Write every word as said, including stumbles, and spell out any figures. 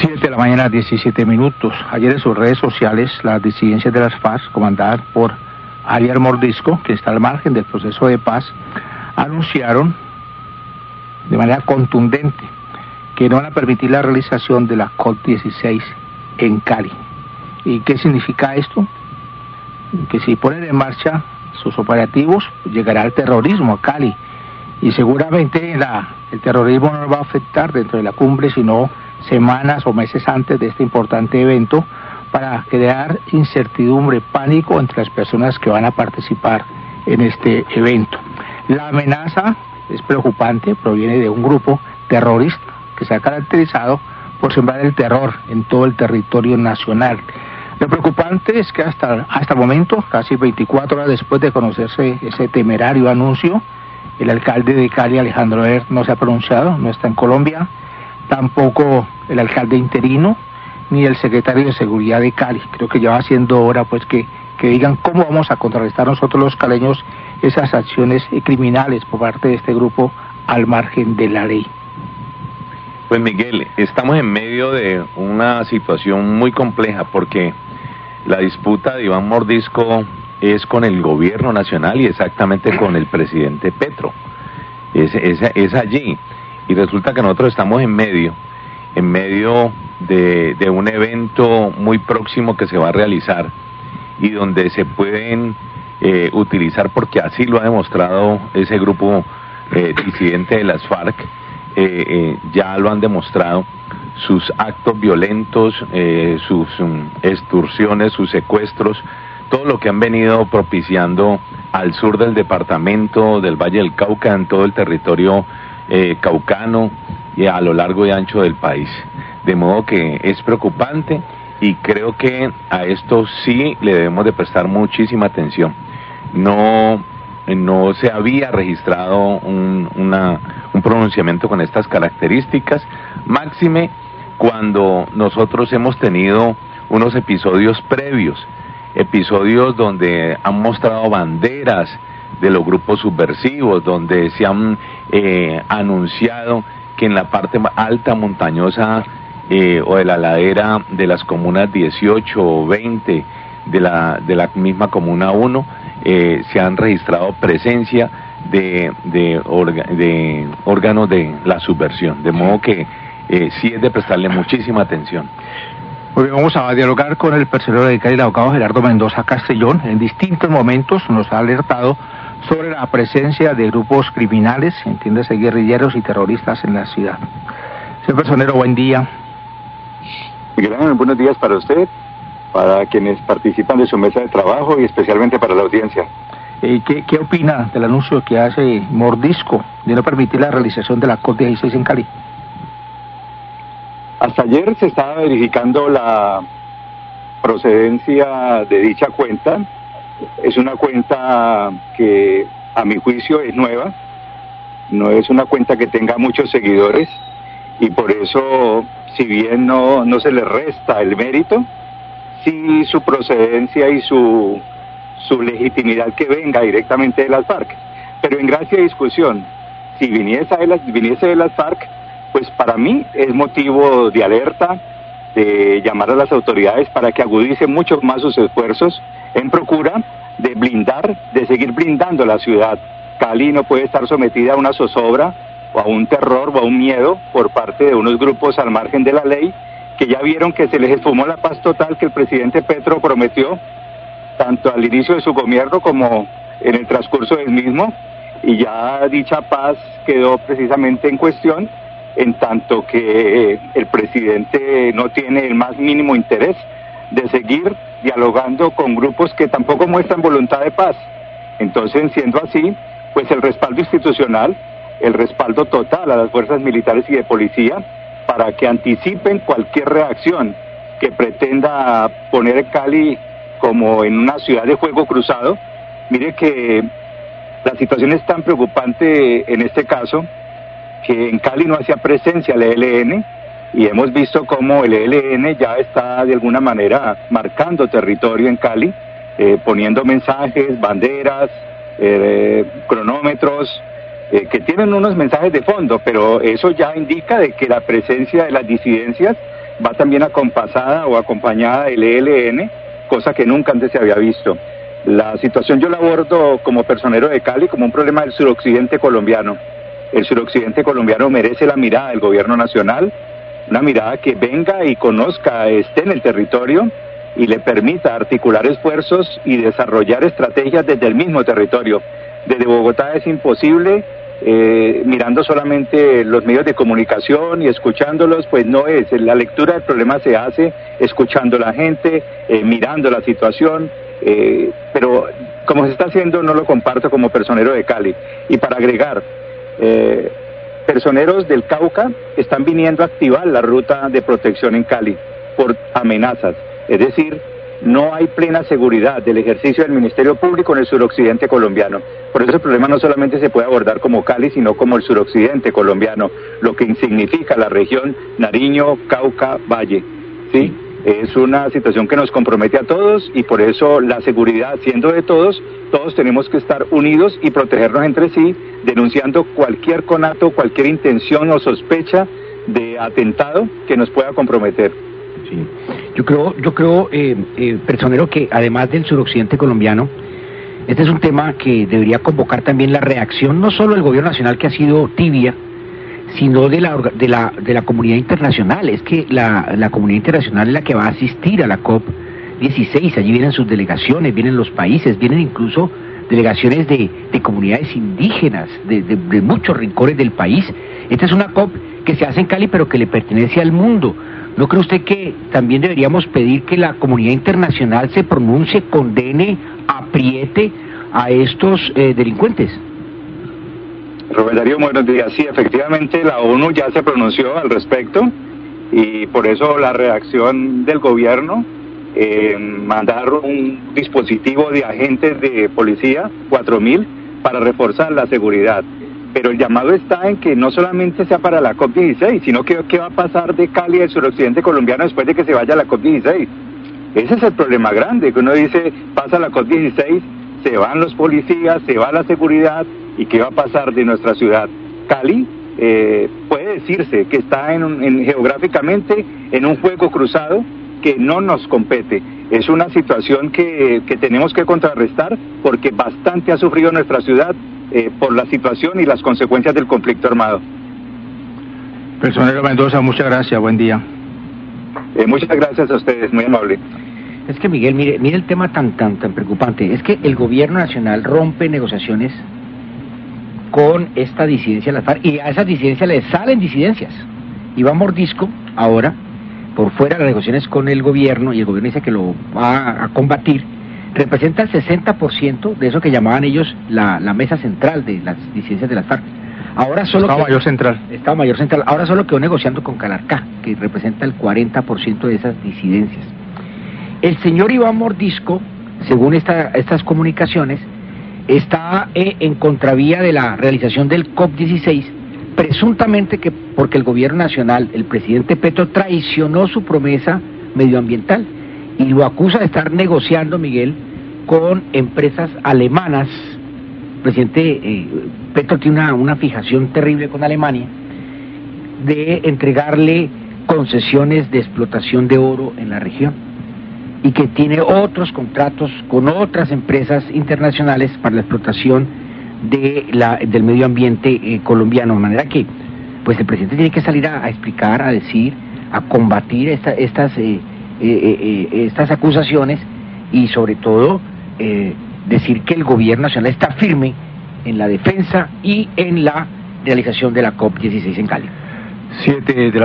siete de la mañana, diecisiete minutos. Ayer en sus redes sociales, las disidencias de las FARC, comandadas por alias Mordisco, que está al margen del proceso de paz, anunciaron de manera contundente que no van a permitir la realización de la COP dieciséis en Cali. ¿Y qué significa esto? Que si ponen en marcha sus operativos, llegará el terrorismo a Cali. Y seguramente la, el terrorismo no nos va a afectar dentro de la cumbre, sino semanas o meses antes de este importante evento, para crear incertidumbre, pánico entre las personas que van a participar en este evento. La amenaza es preocupante, proviene de un grupo terrorista que se ha caracterizado por sembrar el terror en todo el territorio nacional. Lo preocupante es que hasta, hasta el momento, casi veinticuatro horas después de conocerse ese temerario anuncio, el alcalde de Cali, Alejandro Herr, no se ha pronunciado, no está en Colombia, tampoco el alcalde interino, ni el secretario de Seguridad de Cali. Creo que ya va siendo hora pues que, que digan cómo vamos a contrarrestar nosotros los caleños esas acciones criminales por parte de este grupo al margen de la ley. Pues Miguel, estamos en medio de una situación muy compleja porque la disputa de Iván Mordisco es con el gobierno nacional y exactamente con el presidente Petro. Es, es, es allí. Y resulta que nosotros estamos en medio, en medio de, de un evento muy próximo que se va a realizar y donde se pueden eh, utilizar, porque así lo ha demostrado ese grupo eh, disidente de las FARC, eh, eh, ya lo han demostrado, sus actos violentos, eh, sus um, extorsiones, sus secuestros, todo lo que han venido propiciando al sur del departamento del Valle del Cauca, en todo el territorio eh, caucano y a lo largo y ancho del país. De modo que es preocupante y creo que a esto sí le debemos de prestar muchísima atención. No, no se había registrado un, una, un pronunciamiento con estas características, máxime cuando nosotros hemos tenido unos episodios previos, episodios donde han mostrado banderas de los grupos subversivos, donde se han eh, anunciado que en la parte alta montañosa eh, o de la ladera de las comunas dieciocho o veinte de la, de la misma comuna uno eh, se han registrado presencia de, de, orga, de órganos de la subversión, de modo que eh, sí es de prestarle muchísima atención. Muy bien, vamos a dialogar con el personero de Cali, el abogado Gerardo Mendoza Castellón. En distintos momentos nos ha alertado sobre la presencia de grupos criminales, entiéndase guerrilleros y terroristas en la ciudad. Señor personero, buen día. Miguel Ángel, buenos días para usted, para quienes participan de su mesa de trabajo y especialmente para la audiencia. Eh, ¿qué, ¿Qué opina del anuncio que hace Mordisco de no permitir la realización de la COP dieciséis en Cali? Hasta ayer se estaba verificando la procedencia de dicha cuenta. Es una cuenta que a mi juicio es nueva, no es una cuenta que tenga muchos seguidores y por eso, si bien no, no se le resta el mérito, sí su procedencia y su, su legitimidad que venga directamente de las FARC. Pero en gracia de discusión, si viniese de las, viniese de las FARC, pues para mí es motivo de alerta, de llamar a las autoridades para que agudicen mucho más sus esfuerzos en procura de blindar, de seguir blindando la ciudad. Cali no puede estar sometida a una zozobra o a un terror o a un miedo por parte de unos grupos al margen de la ley que ya vieron que se les esfumó la paz total que el presidente Petro prometió tanto al inicio de su gobierno como en el transcurso del mismo, y ya dicha paz quedó precisamente en cuestión en tanto que el presidente no tiene el más mínimo interés de seguir dialogando con grupos que tampoco muestran voluntad de paz. Entonces, siendo así, pues el respaldo institucional, el respaldo total a las fuerzas militares y de policía para que anticipen cualquier reacción que pretenda poner Cali como en una ciudad de fuego cruzado. Mire que la situación es tan preocupante en este caso que en Cali no hacía presencia el E L N y hemos visto cómo el E L N ya está de alguna manera marcando territorio en Cali, eh, poniendo mensajes, banderas, eh, cronómetros, eh, que tienen unos mensajes de fondo, pero eso ya indica de que la presencia de las disidencias va también acompasada o acompañada del E L N, cosa que nunca antes se había visto. La situación yo la abordo como personero de Cali como un problema del suroccidente colombiano. El suroccidente colombiano merece la mirada del gobierno nacional, una mirada que venga y conozca, esté en el territorio y le permita articular esfuerzos y desarrollar estrategias desde el mismo territorio. Desde Bogotá es imposible, eh, mirando solamente los medios de comunicación y escuchándolos, pues no es. La lectura del problema se hace escuchando a la gente, eh, mirando la situación, eh, pero como se está haciendo no lo comparto como personero de Cali. Y para agregar, eh, personeros del Cauca están viniendo a activar la ruta de protección en Cali por amenazas, es decir, no hay plena seguridad del ejercicio del Ministerio Público en el suroccidente colombiano. Por eso el problema no solamente se puede abordar como Cali, sino como el suroccidente colombiano, lo que significa la región Nariño, Cauca, Valle, ¿sí? Es una situación que nos compromete a todos y por eso la seguridad, siendo de todos, todos tenemos que estar unidos y protegernos entre sí, denunciando cualquier conato, cualquier intención o sospecha de atentado que nos pueda comprometer. Sí. Yo creo, yo creo, eh, eh, personero, que además del suroccidente colombiano, este es un tema que debería convocar también la reacción, no solo del gobierno nacional, que ha sido tibia, sino de la de la de la comunidad internacional. Es que la, la comunidad internacional es la que va a asistir a la COP dieciséis, allí vienen sus delegaciones, vienen los países, vienen incluso delegaciones de, de comunidades indígenas, de, de, de muchos rincones del país. Esta es una COP que se hace en Cali, pero que le pertenece al mundo. ¿No cree usted que también deberíamos pedir que la comunidad internacional se pronuncie, condene, apriete a estos eh, delincuentes? Rubén Darío, buenos días. Sí, efectivamente la ONU ya se pronunció al respecto y por eso la reacción del gobierno, eh, mandar un dispositivo de agentes de policía, cuatro mil, para reforzar la seguridad. Pero el llamado está en que no solamente sea para la COP dieciséis, sino que qué va a pasar de Cali del suroccidente colombiano después de que se vaya a la COP dieciséis. Ese es el problema grande, que uno dice, pasa la COP dieciséis, se van los policías, se va la seguridad, ¿y qué va a pasar de nuestra ciudad? Cali eh, puede decirse que está en, un, en geográficamente en un juego cruzado que no nos compete. Es una situación que, que tenemos que contrarrestar porque bastante ha sufrido nuestra ciudad eh, por la situación y las consecuencias del conflicto armado. Personero Mendoza, muchas gracias, buen día. Eh, muchas gracias a ustedes, muy amable. Es que Miguel, mire, mire el tema tan tan tan preocupante. Es que el gobierno nacional rompe negociaciones con esta disidencia de las FARC y a esas disidencias les salen disidencias. Iván Mordisco, ahora, por fuera de las negociaciones con el gobierno, y el gobierno dice que lo va a combatir, representa el sesenta por ciento de eso que llamaban ellos la, la mesa central de las disidencias de las FARC. Ahora solo Estado que, Mayor Central. Estado Mayor Central. Ahora solo quedó negociando con Calarcá, que representa el cuarenta por ciento de esas disidencias. El señor Iván Mordisco, según esta, estas comunicaciones, está eh, en contravía de la realización del COP dieciséis, presuntamente que porque el gobierno nacional, el presidente Petro, traicionó su promesa medioambiental y lo acusa de estar negociando, Miguel, con empresas alemanas. El presidente eh, Petro tiene una, una fijación terrible con Alemania de entregarle concesiones de explotación de oro en la región y que tiene otros contratos con otras empresas internacionales para la explotación de la, del medio ambiente eh, colombiano, de manera que pues el presidente tiene que salir a, a explicar, a decir, a combatir esta, estas eh, eh, eh, estas acusaciones y sobre todo eh, decir que el gobierno nacional está firme en la defensa y en la realización de la COP dieciséis en Cali. Siete de la